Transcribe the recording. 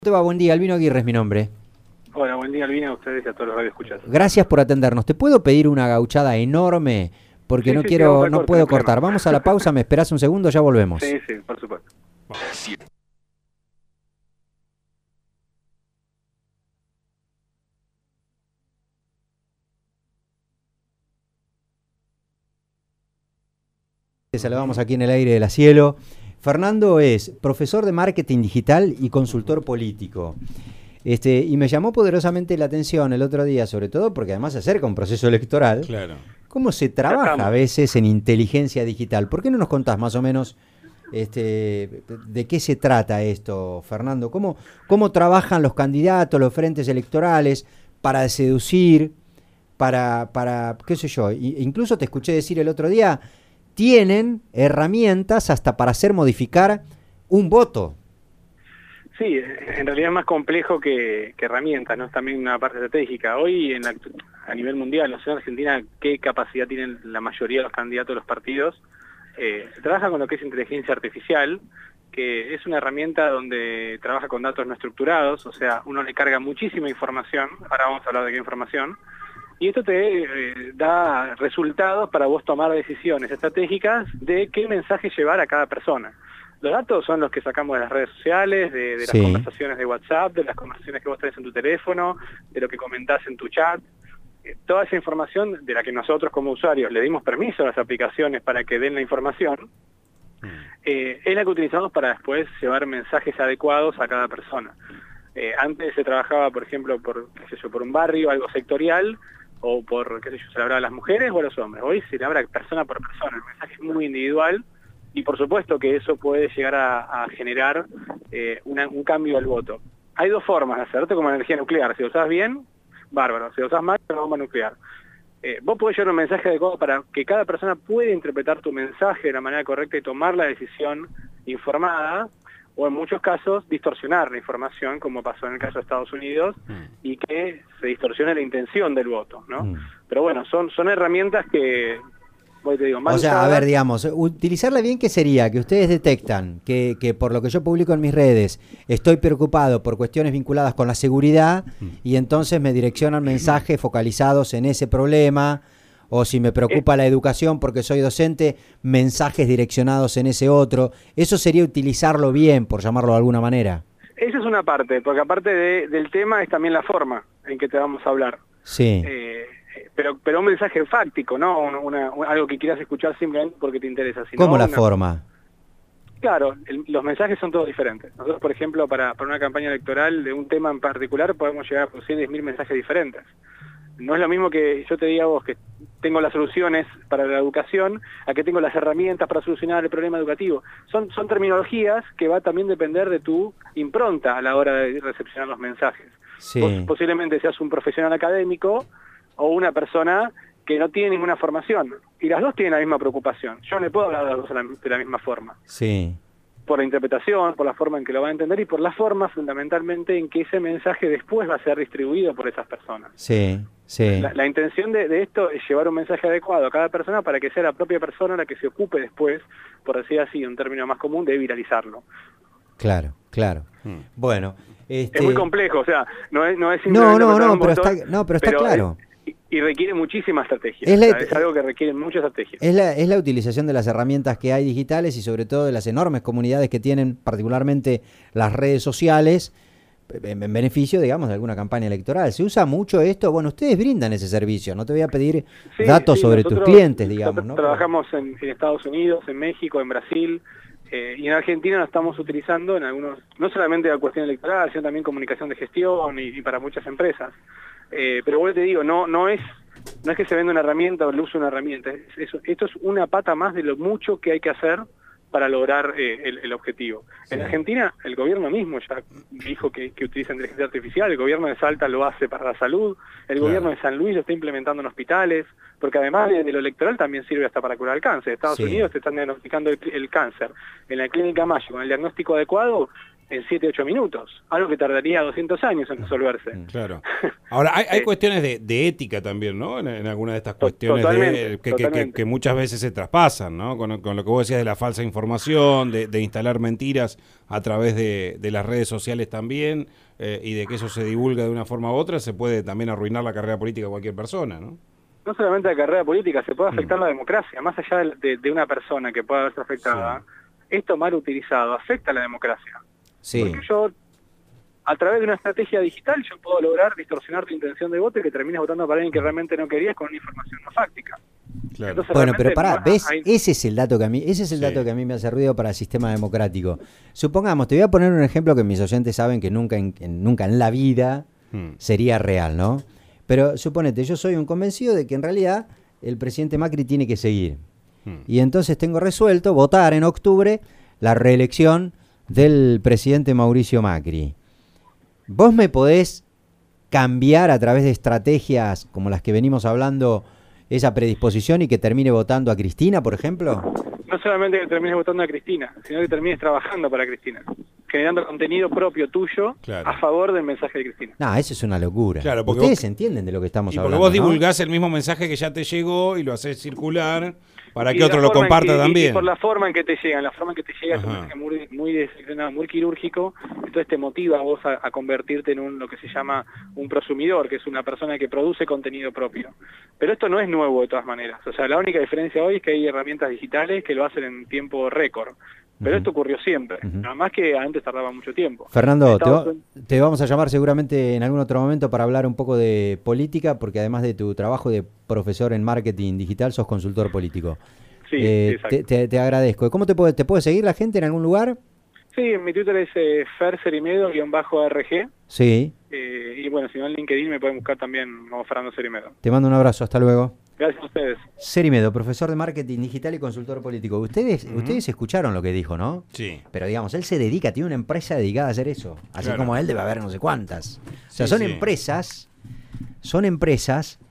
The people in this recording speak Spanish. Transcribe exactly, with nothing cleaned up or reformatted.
¿Cómo te va? Buen día, Albino Aguirre es mi nombre. Hola, buen día, Albino, a ustedes y a todos los radioescuchas. Gracias por atendernos. ¿Te puedo pedir una gauchada enorme? Porque Sí, no sí, quiero, sí, vamos al no corte, puedo no hay problema. cortar. Vamos a la pausa, me esperás un segundo, ya volvemos. Sí, sí, por supuesto. Te saludamos aquí en el aire de la Cielo. Fernando es profesor de marketing digital y consultor político. Este, y me llamó poderosamente la atención el otro día, sobre todo porque además se acerca un proceso electoral. Claro. ¿Cómo se trabaja a veces en inteligencia digital? ¿Por qué no nos contás más o menos este, de qué se trata esto, Fernando? ¿Cómo, cómo trabajan los candidatos, los frentes electorales para seducir, para, para qué sé yo? Incluso te escuché decir el otro día, tienen herramientas hasta para hacer modificar un voto. Sí, en realidad es más complejo que, que herramientas, ¿no? Es también una parte estratégica. Hoy, en la, a nivel mundial, no sé en Argentina qué capacidad tienen la mayoría de los candidatos de los partidos. Eh, se trabaja con lo que es inteligencia artificial, que es una herramienta donde trabaja con datos no estructurados, o sea, uno le carga muchísima información, ahora vamos a hablar de qué información, y esto te eh, da resultados para vos tomar decisiones estratégicas de qué mensaje llevar a cada persona. Los datos son los que sacamos de las redes sociales, de, de las Sí. conversaciones de WhatsApp, de las conversaciones que vos tenés en tu teléfono, de lo que comentás en tu chat. Eh, toda esa información de la que nosotros como usuarios le dimos permiso a las aplicaciones para que den la información, eh, es la que utilizamos para después llevar mensajes adecuados a cada persona. Eh, antes se trabajaba, por ejemplo, por, qué sé yo, por un barrio, algo sectorial, o por, qué sé yo, se le hablaba a las mujeres o a los hombres. Hoy se le habla persona por persona, el mensaje es muy individual, y por supuesto que eso puede llegar a, a generar eh, una, un cambio al voto. Hay dos formas de hacerte, como energía nuclear. Si lo usas bien, bárbaro. Si lo usas mal, una bomba nuclear. Eh, vos podés llevar un mensaje adecuado para que cada persona pueda interpretar tu mensaje de la manera correcta y tomar la decisión informada, o en muchos casos distorsionar la información, como pasó en el caso de Estados Unidos, mm. y que se distorsione la intención del voto, ¿no? Mm. Pero bueno, son, son herramientas que... Te digo, o sea, a ver, digamos, utilizarla bien, ¿qué sería? Que ustedes detectan que, que por lo que yo publico en mis redes estoy preocupado por cuestiones vinculadas con la seguridad mm. y entonces me direccionan mensajes focalizados en ese problema, o si me preocupa eh. la educación porque soy docente, mensajes direccionados en ese otro. Eso sería utilizarlo bien, por llamarlo de alguna manera. Esa es una parte, porque aparte de, del tema es también la forma en que te vamos a hablar. Sí. Eh, Pero, pero un mensaje fáctico, ¿no? Una, una, algo que quieras escuchar simplemente porque te interesa. Sino ¿Cómo la una... forma? Claro, el, los mensajes son todos diferentes. Nosotros, por ejemplo, para, para una campaña electoral de un tema en particular podemos llegar a producir diez mil mensajes diferentes. No es lo mismo que yo te diga a vos que tengo las soluciones para la educación, a que tengo las herramientas para solucionar el problema educativo. Son, son terminologías que va a también depender de tu impronta a la hora de recepcionar los mensajes. Sí. Vos posiblemente seas un profesional académico o una persona que no tiene ninguna formación, y las dos tienen la misma preocupación. Yo no le puedo hablar de las dos de la, de la misma forma. Sí. Por la interpretación, por la forma en que lo va a entender y por la forma fundamentalmente en que ese mensaje después va a ser distribuido por esas personas. Sí, sí. La, la intención de, de esto es llevar un mensaje adecuado a cada persona para que sea la propia persona la que se ocupe después, por decir así, un término más común, de viralizarlo. Claro, claro. Hmm. Bueno, este... es muy complejo, o sea, no es, no es simplemente no, no, no, pero botón, está, no, pero está pero claro. Es, y requiere muchísima estrategia. Es, la, o sea, es algo que requiere mucha estrategia. Es la, es la utilización de las herramientas que hay digitales y sobre todo de las enormes comunidades que tienen particularmente las redes sociales en, en beneficio, digamos, de alguna campaña electoral. ¿Se usa mucho esto? Bueno, ustedes brindan ese servicio. No te voy a pedir sí, datos sí, sobre tus clientes, digamos, ¿no? Trabajamos en, en Estados Unidos, en México, en Brasil, eh, y en Argentina lo estamos utilizando en algunos, no solamente la cuestión electoral, sino también comunicación de gestión y, y para muchas empresas. Eh, pero bueno, te digo, no no es no es que se venda una herramienta o el uso de una herramienta. Es, es, esto es una pata más de lo mucho que hay que hacer para lograr eh, el, el objetivo. Sí. En Argentina, el gobierno mismo ya dijo que, que utiliza inteligencia artificial, el gobierno de Salta lo hace para la salud, el claro. gobierno de San Luis lo está implementando en hospitales, porque además de, de lo electoral también sirve hasta para curar el cáncer. Estados sí. Unidos te están diagnosticando el, el cáncer. En la clínica Mayo, con el diagnóstico adecuado, en siete, ocho minutos, algo que tardaría doscientos años en resolverse. Claro. Ahora, hay, hay cuestiones de, de ética también, ¿no? En, en algunas de estas cuestiones totalmente, de, que, que, que, que muchas veces se traspasan, ¿no? Con, con lo que vos decías de la falsa información, de, de instalar mentiras a través de, de las redes sociales también, eh, y de que eso se divulga de una forma u otra, se puede también arruinar la carrera política de cualquier persona, ¿no? No solamente la carrera política, se puede afectar mm. la democracia, más allá de, de, de una persona que pueda verse afectada, sí. Esto mal utilizado afecta a la democracia. Sí. Porque yo, a través de una estrategia digital, yo puedo lograr distorsionar tu intención de voto y que termines votando para alguien que realmente no querías con una información no fáctica. Claro. Entonces, bueno, pero pará, ¿ves? Hay... Ese es el dato que a mí, ese es el sí. dato que a mí me hace ruido para el sistema democrático. Supongamos, te voy a poner un ejemplo que mis oyentes saben que nunca en, en, nunca en la vida hmm. sería real, ¿no? Pero suponete, yo soy un convencido de que en realidad el presidente Macri tiene que seguir. Hmm. Y entonces tengo resuelto votar en octubre la reelección del presidente Mauricio Macri. ¿Vos me podés cambiar a través de estrategias como las que venimos hablando esa predisposición y que termine votando a Cristina, por ejemplo? No solamente que termines votando a Cristina, sino que termines trabajando para Cristina, generando contenido propio tuyo claro. a favor del mensaje de Cristina. No, eso es una locura. Claro, porque ustedes vos, entienden de lo que estamos y hablando. Porque vos ¿no? divulgás el mismo mensaje que ya te llegó y lo haces circular para y que otro lo comparta que, también. Y por la forma en que te llegan, la forma en que te llega Ajá. es un mensaje muy, muy disciplinado, muy quirúrgico, entonces te motiva a vos a, a convertirte en un lo que se llama un prosumidor, que es una persona que produce contenido propio. Pero esto no es nuevo de todas maneras. O sea, la única diferencia hoy es que hay herramientas digitales que lo hacen en tiempo récord. Pero uh-huh. esto ocurrió siempre, uh-huh. nada más que antes tardaba mucho tiempo. Fernando, te, va, te vamos a llamar seguramente en algún otro momento para hablar un poco de política, porque además de tu trabajo de profesor en marketing digital, sos consultor político. Sí, eh, te, te, te agradezco. ¿Cómo te puede, te puede seguir la gente en algún lugar? Sí, mi Twitter es eh, fercerimedo guión bajo R G. Sí. Eh, y bueno, si no en LinkedIn me pueden buscar también como Fernando Cerimedo. Te mando un abrazo, hasta luego. Gracias a ustedes. Cerimedo, profesor de marketing digital y consultor político. Ustedes uh-huh. ustedes escucharon lo que dijo, ¿no? Sí. Pero digamos, él se dedica, tiene una empresa dedicada a hacer eso. Así claro. como él debe haber no sé cuántas. O sea, sí, son sí. empresas, son empresas